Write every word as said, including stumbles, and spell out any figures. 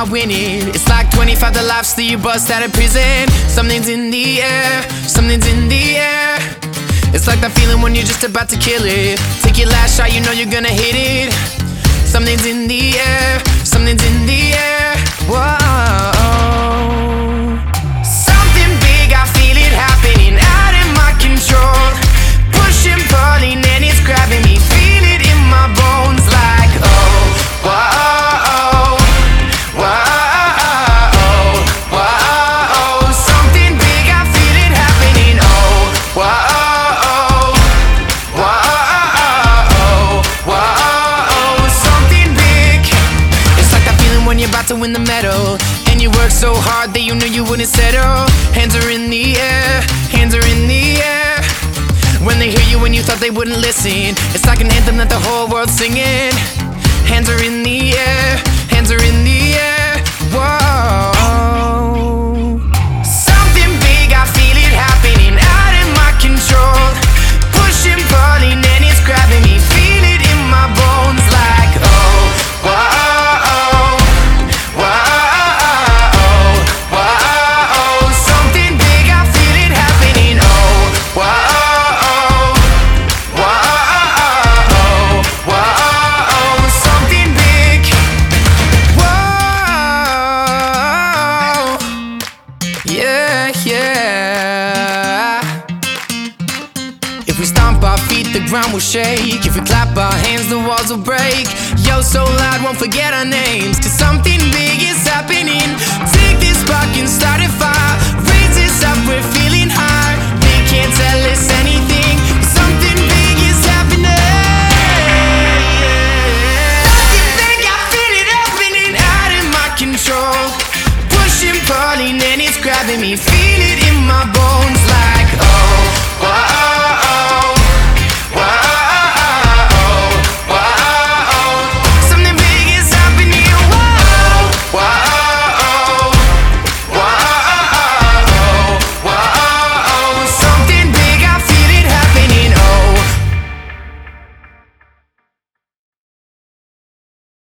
not winning. It's like twenty-five to life, still you bust out of prison. Something's in the air, something's in the air. It's like that feeling when you're just about to kill it. Take your last shot, you know you're gonna hit it. Something's in the air, something's in the air. Whoa. Something big, I feel it happening, out of my control. Pushing, pulling, and it's grabbing me. Feel it in my bones like, oh, whoa, whoa, whoa. Something big, I feel it happening, oh, whoa. When you're about to win the medal, and you work so hard that you knew you wouldn't settle. Hands are in the air, hands are in the air. When they hear you and you thought they wouldn't listen, it's like an anthem that the whole world's singing. Hands are in the air, hands are in the air. Whoa. Something big, I feel it happening, out of my control. Pushing, pulling, and it's grabbing me. Feel it in my bones like, oh, whoa. If we stomp our feet, the ground will shake. If we clap our hands, the walls will break. Yo, so loud, won't forget our names, cause something big is happening. Take this spark and start a fire. Raise this up, we're feeling high. They can't tell us anything, something big is happening. Something big, I feel it happening, out of my control. Pushing, pulling, and it's grabbing me. Feel